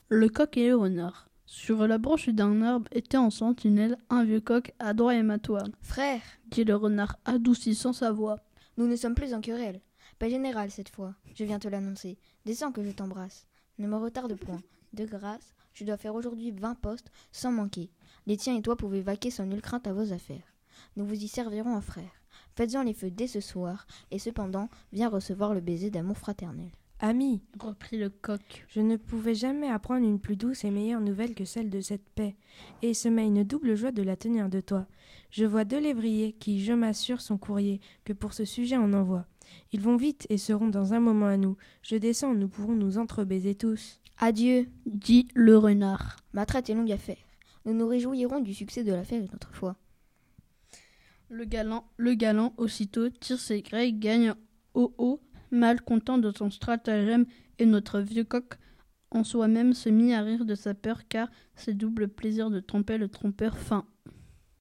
Le coq et le renard. Sur la branche d'un arbre était en sentinelle un vieux coq adroit et matoine. « Frère, dit le renard, adoucissant sa voix. Nous ne sommes plus en querelle. Paix générale cette fois, je viens te l'annoncer. Descends que je t'embrasse. Ne me retarde point. De grâce, je dois faire aujourd'hui 20 postes sans manquer. Les tiens et toi pouvez vaquer sans nulle crainte à vos affaires. Nous vous y servirons en frères. Faites-en les feux dès ce soir, et cependant, viens recevoir le baiser d'amour fraternel. » Ami, reprit le coq, je ne pouvais jamais apprendre une plus douce et meilleure nouvelle que celle de cette paix, et ce m'a une double joie de la tenir de toi. Je vois 2 lévriers qui, je m'assure, sont courriers, que pour ce sujet on envoie. Ils vont vite et seront dans un moment à nous. Je descends, nous pourrons nous entrebaiser tous. Adieu, dit le renard. Ma traite est longue à faire. Nous nous réjouirons du succès de l'affaire une autre fois. Le galant, aussitôt, tire ses greilles, gagne au haut, mal content de son stratagème, et notre vieux coq en soi-même se mit à rire de sa peur, car c'est double plaisir de tromper le trompeur fin.